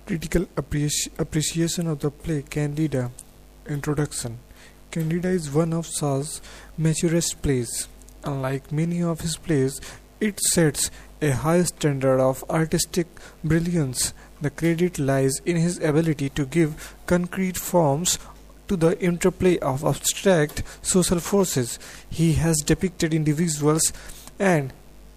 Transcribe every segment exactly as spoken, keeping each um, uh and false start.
Critical appreci- appreciation of the play Candida. Introduction. Candida is one of Shaw's maturest plays. Unlike many of his plays, it sets a high standard of artistic brilliance. The credit lies in his ability to give concrete forms to the interplay of abstract social forces. He has depicted individuals and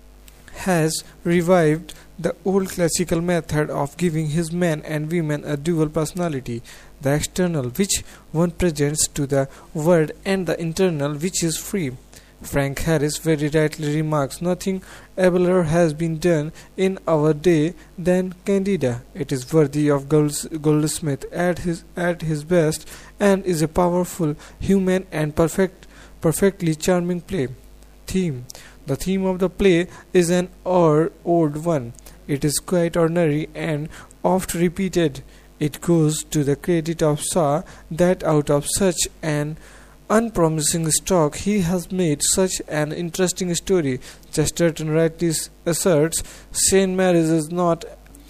has revived the old classical method of giving his men and women a dual personality, the external which one presents to the world and the internal which is free. Frank Harris very rightly remarks, nothing abler has been done in our day than Candida. It is worthy of Golds- Goldsmith at his at his best, and is a powerful, human, and perfect, perfectly charming play. Theme. The theme of the play is an odd, odd one. It is quite ordinary and oft repeated. It goes to the credit of Shaw that out of such an unpromising stock he has made such an interesting story. Chesterton rightly asserts Saint Mary's is not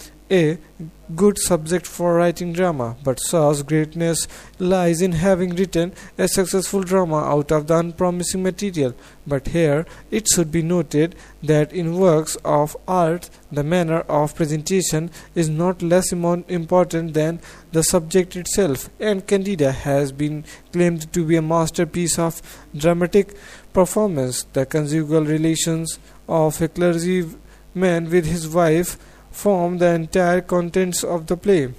a good subject for writing drama, but Shaw's greatness lies in having written a successful drama out of the unpromising material. But here it should be noted that in works of art the manner of presentation is not less important than the subject itself, and Candida has been claimed to be a masterpiece of dramatic performance. The conjugal relations of a clergyman with his wife form the entire contents of the play.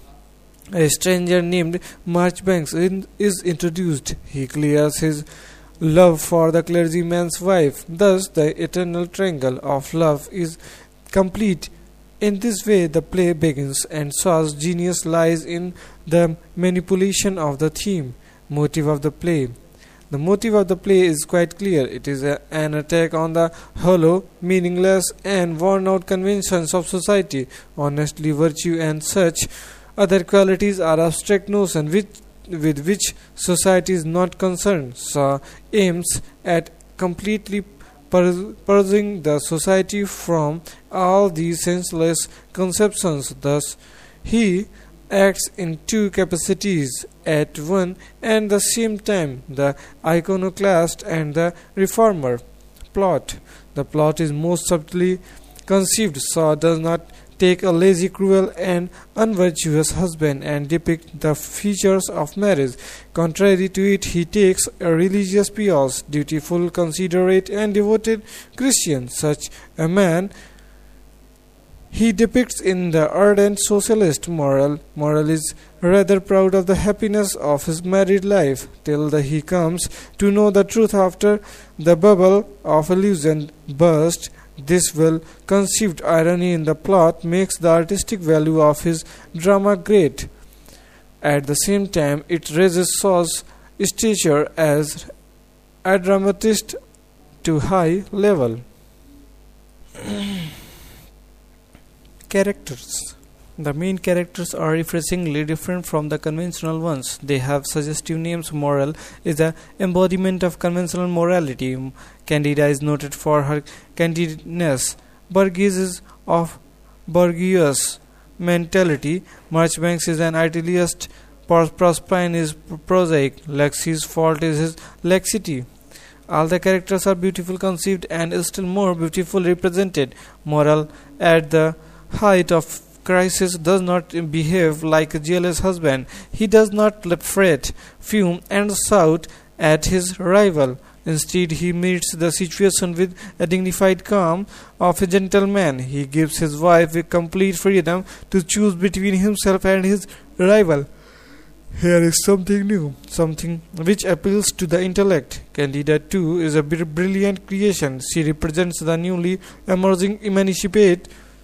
A stranger named Marchbanks in, is introduced. He clears his love for the clergyman's wife. Thus, the eternal triangle of love is complete. In this way, the play begins, and Shaw's genius lies in the manipulation of the theme, motive of the play. The motive of the play is quite clear. It is a, an attack on the hollow, meaningless, and worn-out conventions of society. Honestly, virtue and such other qualities are abstract notions which, with which society is not concerned. So, aims at completely pur- purging the society from all these senseless conceptions. Thus, he acts in two capacities at one and the same time, the iconoclast and the reformer. Plot. The plot is most subtly conceived. Shaw does not take a lazy, cruel, and unvirtuous husband and depict the features of marriage. Contrary to it, he takes a religious pious, dutiful, considerate, and devoted Christian. Such a man he depicts in the ardent socialist. Moral. Moral is rather proud of the happiness of his married life, till the, he comes to know the truth after the bubble of illusion burst. This well-conceived irony in the plot makes the artistic value of his drama great. At the same time, it raises Shaw's stature as a dramatist to high level. Characters. The main characters are refreshingly different from the conventional ones. They have suggestive names. Moral is the embodiment of conventional morality. Candida is noted for her candidness. Burgess is of bourgeois mentality. Marchbanks is an idealist. Proserpine is prosaic. Lexi's fault is his laxity. All the characters are beautifully conceived and still more beautifully represented. Moral, at the height of crisis, does not behave like a jealous husband. He does not fret, fume, and shout at his rival. Instead, he meets the situation with a dignified calm of a gentleman. He gives his wife a complete freedom to choose between himself and his rival. Here is something new, something which appeals to the intellect. Candida, too, is a brilliant creation. She represents the newly emerging emancipate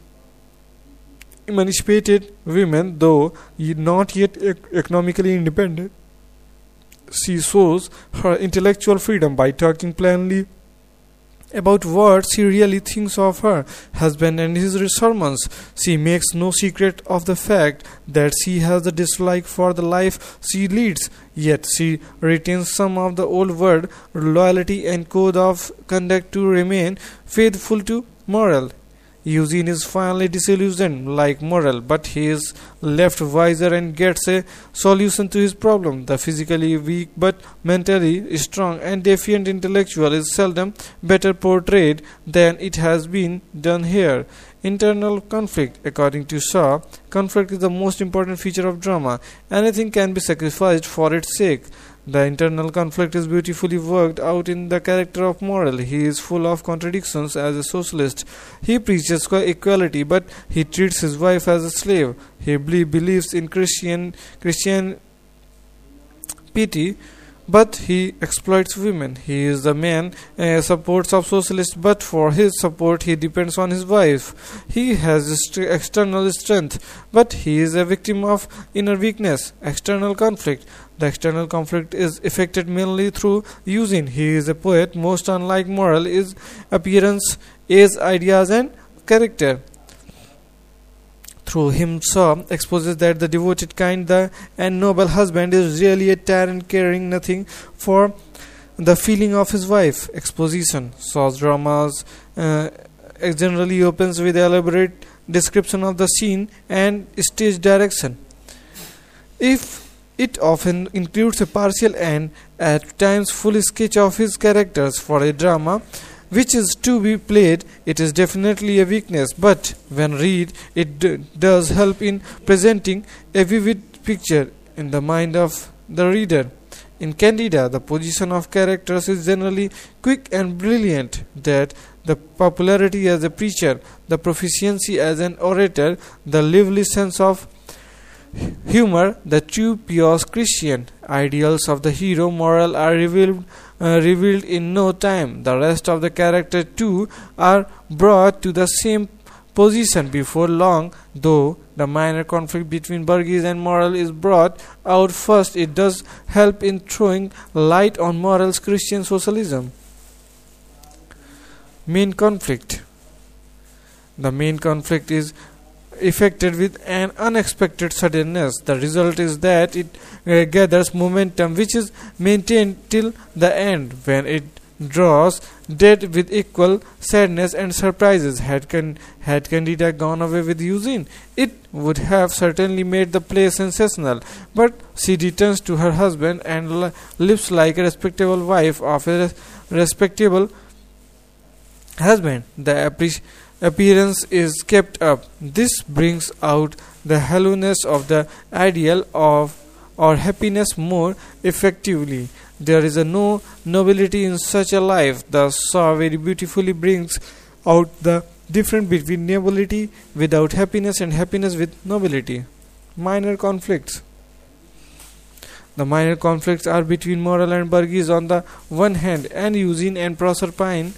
emancipated women, though not yet economically independent. She shows her intellectual freedom by talking plainly about what she really thinks of her husband and his sermons. She makes no secret of the fact that she has a dislike for the life she leads, yet she retains some of the old world loyalty and code of conduct to remain faithful to moral. Eugene is finally disillusioned like Morel, but he is left wiser and gets a solution to his problem. The physically weak but mentally strong and defiant intellectual is seldom better portrayed than it has been done here. Internal conflict. According to Shaw, conflict is the most important feature of drama. Anything can be sacrificed for its sake. The internal conflict is beautifully worked out in the character of Morel. He is full of contradictions as a socialist. He preaches equality, but he treats his wife as a slave. He believes in Christian Christian piety, but he exploits women. He is the man uh, supports of socialists, but for his support he depends on his wife. He has st- external strength, but he is a victim of inner weakness. External conflict. The external conflict is effected mainly through Eugene. He is a poet, most unlike Morel, his appearance, age, ideas, and character. Through him, Shaw exposes that the devoted, kind, the and noble husband is really a tyrant, caring nothing for the feeling of his wife. Exposition. Shaw's dramas uh, generally opens with elaborate description of the scene and stage direction. If it often includes a partial and at times full sketch of his characters for a drama which is to be played, it is definitely a weakness, but when read, it d- does help in presenting a vivid picture in the mind of the reader. In Candida, the position of characters is generally quick and brilliant, that the popularity as a preacher, the proficiency as an orator, the lively sense of humor, the true pious Christian ideals of the hero Morel are revealed uh, revealed in no time. The rest of the characters too are brought to the same position before long, though the minor conflict between Burgess and Morel is brought out first. It does help in throwing light on Morel's Christian socialism. Main conflict. The main conflict is effected with an unexpected suddenness. The result is that it uh, gathers momentum which is maintained till the end, when it draws dead with equal sadness and surprises. Had, Can- had Candida gone away with Eugene, it would have certainly made the play sensational, but she returns to her husband and li- lives like a respectable wife of a res- respectable husband. The appre- appearance is kept up. This brings out the hollowness of the ideal of or happiness more effectively. There is a no nobility in such a life. Thus Shaw very beautifully brings out the difference between nobility without happiness and happiness with nobility. Minor conflicts. The minor conflicts are between Morel and Burgess on the one hand and Eugene and Proserpine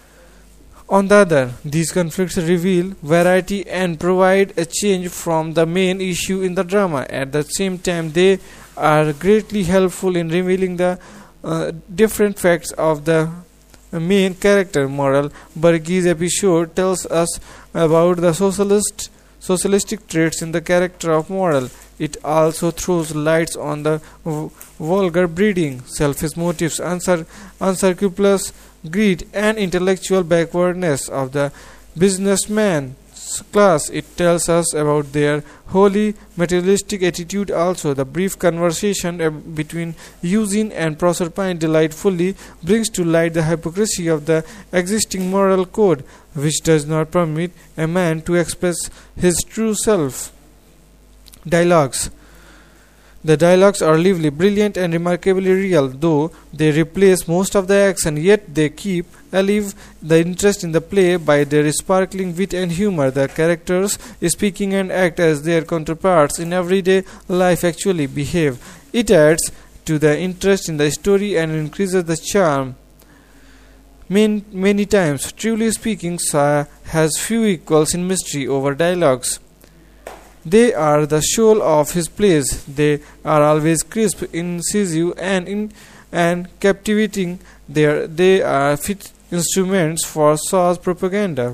on the other. These conflicts reveal variety and provide a change from the main issue in the drama. At the same time, they are greatly helpful in revealing the uh, different facts of the main character. Morel Burgess episode tells us about the socialist socialistic traits in the character of Morel. It also throws lights on the v- vulgar breeding, selfish motives, uncir- unscrupulous greed, and intellectual backwardness of the businessman class. It tells us about their wholly materialistic attitude also. The brief conversation uh, between Eugene and Proserpine delightfully brings to light the hypocrisy of the existing moral code, which does not permit a man to express his true self. Dialogues. The dialogues are lively, brilliant, and remarkably real, though they replace most of the action, yet they keep alive the interest in the play by their sparkling wit and humor. The characters speaking and act as their counterparts in everyday life actually behave. It adds to the interest in the story and increases the charm. Many, many times, truly speaking, Shaw has few equals in mystery over dialogues. They are the soul of his plays. They are always crisp, incisive, and in and captivating. They are, they are fit instruments for Shaw's propaganda.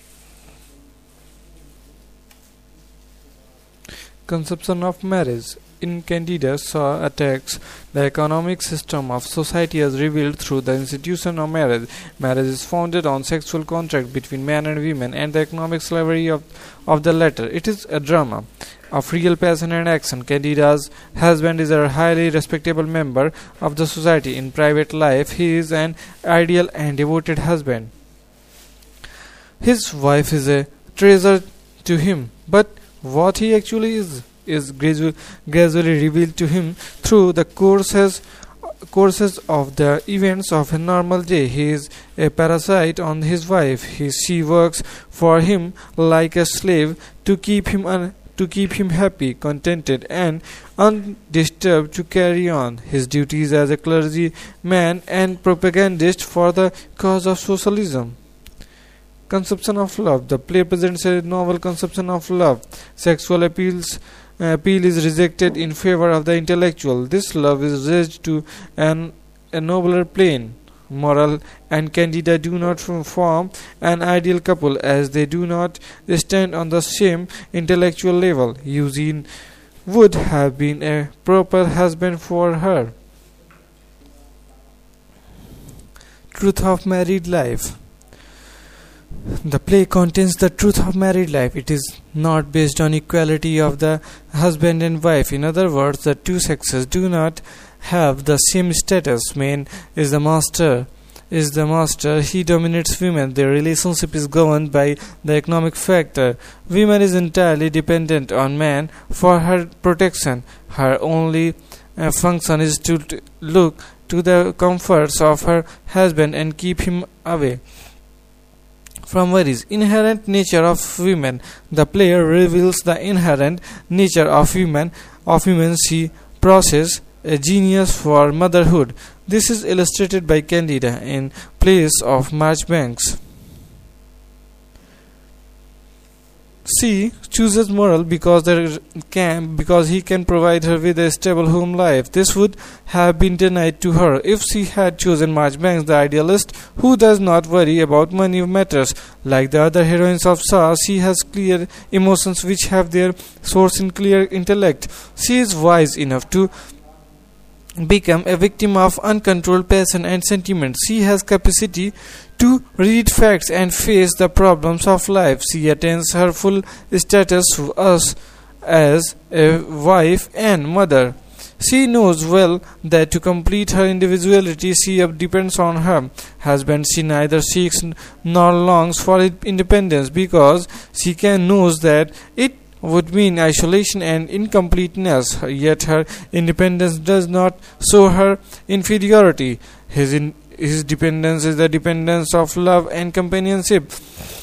Conception of marriage. in Candida saw attacks the economic system of society as revealed through the institution of marriage. Marriage is founded on sexual contract between men and women and the economic slavery of, of the latter. It is a drama of real passion and action. Candida's husband is a highly respectable member of the society. In private life, he is an ideal and devoted husband. His wife is a treasure to him, but what he actually is is gradu- gradually revealed to him through the courses courses of the events of a normal day. He is a parasite on his wife. He, she works for him like a slave to keep him un- to keep him happy, contented, and undisturbed to carry on his duties as a clergyman and propagandist for the cause of socialism. Conception of love. The play presents a novel conception of love. Sexual appeals appeal is rejected in favor of the intellectual. This love is raised to an a nobler plane. Moral and Candida do not form an ideal couple, as they do not stand on the same intellectual level. Eugene would have been a proper husband for her. Truth of married life. The play contains the truth of married life. It is not based on equality of the husband and wife. In other words, the two sexes do not have the same status. Man is the master is the master he dominates women. Their relationship is governed by the economic factor. Woman is entirely dependent on man for her protection. Her only uh, function is to t- look to the comforts of her husband and keep him away from worries. Inherent nature of women. The player reveals the inherent nature of women of women she possesses a genius for motherhood. This is illustrated by Candida in Place of Marchbanks. She chooses moral because there can because he can provide her with a stable home life. This would have been denied to her if she had chosen Marchbanks, the idealist who does not worry about money matters. Like the other heroines of Saw, she has clear emotions which have their source in clear intellect. She is wise enough to become a victim of uncontrolled passion and sentiment. She has capacity to read facts and face the problems of life. She attains her full status as, as a wife and mother. She knows well that to complete her individuality she depends on her husband. She neither seeks nor longs for independence because she can knows that it would mean isolation and incompleteness, yet her independence does not show her inferiority. His, in, his dependence is the dependence of love and companionship.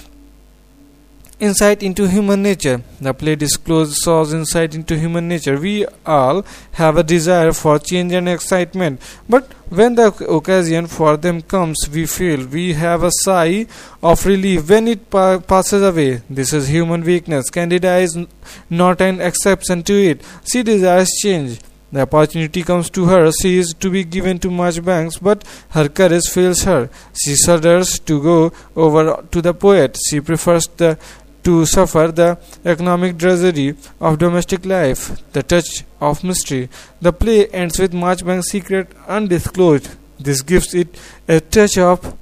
Insight into human nature. The play discloses Saw's insight into human nature. We all have a desire for change and excitement, but when the occasion for them comes, we feel we have a sigh of relief when it pa- passes away. This is human weakness. Candida is n- not an exception to it. She desires change. The opportunity comes to her. She is to be given to Marchbanks, but her courage fails her. She shudders to go over to the poet. She prefers the to suffer the economic drudgery of domestic life. The touch of mystery. The play ends with Marchbank's secret undisclosed. This gives it a touch of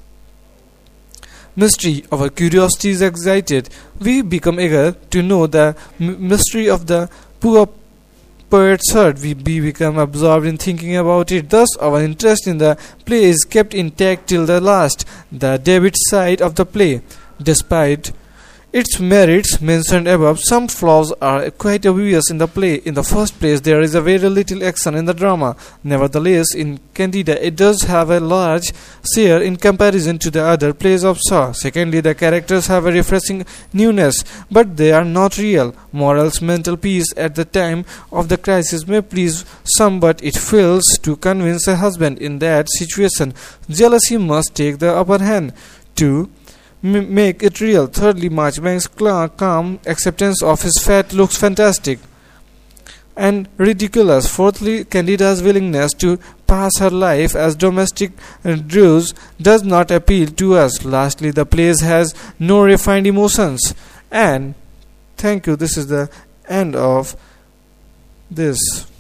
mystery. Our curiosity is excited. We become eager to know the m- mystery of the poor poet's heart. We be become absorbed in thinking about it. Thus, our interest in the play is kept intact till the last. The debit side of the play. Despite its merits mentioned above, some flaws are quite obvious in the play. In the first place, there is a very little action in the drama. Nevertheless, in Candida, it does have a large share in comparison to the other plays of Saw. Secondly, the characters have a refreshing newness, but they are not real. Moral's mental peace at the time of the crisis may please some, but it fails to convince a husband. In that situation, jealousy must take the upper hand to make it real. Thirdly, Marchbank's calm acceptance of his fate looks fantastic and ridiculous. Fourthly, Candida's willingness to pass her life as domestic drudge does not appeal to us. Lastly, the play has no refined emotions. And thank you. This is the end of this.